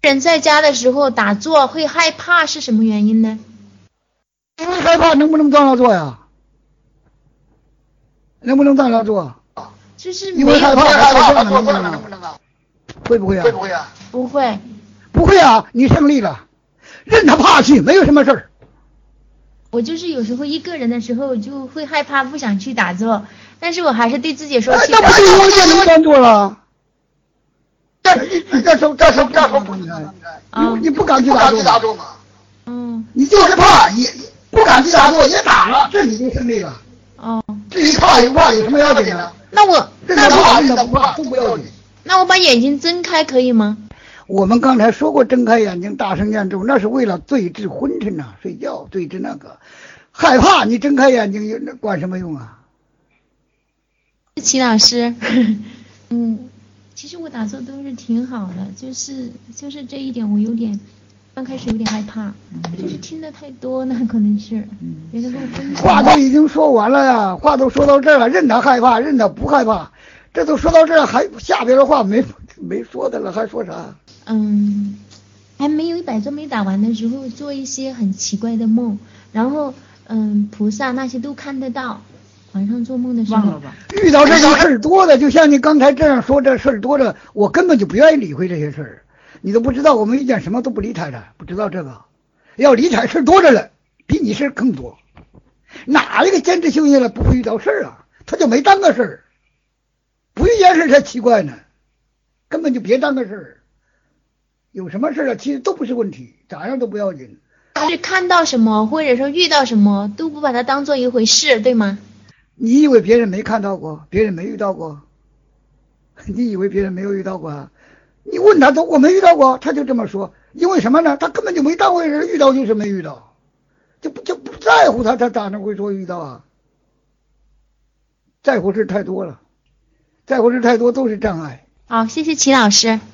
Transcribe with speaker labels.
Speaker 1: 人在家的时候打坐会害怕是什么原因呢？
Speaker 2: 因为害怕能不能当劳作呀？能不能当劳作？
Speaker 1: 就是
Speaker 2: 因为害怕他做饭了，能不能啊？会不会啊？
Speaker 1: 不会。
Speaker 2: 不会啊，你胜利了，任他怕去，没有什么事儿。
Speaker 1: 我就是有时候一个人的时候就会害怕，不想去打坐，但是我还是对自己说去打坐。
Speaker 2: 那不是我也能当做了？你不敢去打坐吗？你就是怕，你不敢去打坐也打了，这你就胜利了。至于怕有什么要紧呢？
Speaker 1: 那我
Speaker 2: 任他怕任他不怕都不要紧。
Speaker 1: 那我把眼睛睁开可以吗？
Speaker 2: 我们刚才说过睁开眼睛大声念咒，那是为了对治昏沉呐，睡觉对治那个害怕，你睁开眼睛那管什么用啊？
Speaker 1: 齐老师，其实我打坐都是挺好的，就是这一点我有点刚开始有点害怕，就是听得太多了，可能是觉得
Speaker 2: 话都已经说完了呀，话都说到这儿了，任他害怕任他不害怕，这都说到这儿，还下边的话没说的了，还说啥？
Speaker 1: 还没有100周没打完的时候做一些很奇怪的梦，然后菩萨那些都看得到，晚上做梦的时候
Speaker 2: 遇到这种事儿多的，就像你刚才这样说，这事儿多的，我根本就不愿意理会这些事儿，你都不知道我们遇见什么都不理睬的，不知道这个，要理睬事多着了，比你事更多。哪一个坚持修行了不会遇到事儿啊？他就没当个事儿，不遇见事才奇怪呢，根本就别当个事儿。有什么事啊？其实都不是问题，咋样都不要紧。
Speaker 1: 是看到什么或者说遇到什么都不把它当做一回事，对吗？
Speaker 2: 你以为别人没看到过，别人没遇到过？你以为别人没有遇到过啊？你问他都我没遇到过，他就这么说。因为什么呢？他根本就没当回事，遇到就是没遇到，就不在乎他咋能会说遇到啊？在乎事太多了，在乎事太多都是障碍。
Speaker 1: 好，谢谢齐老师。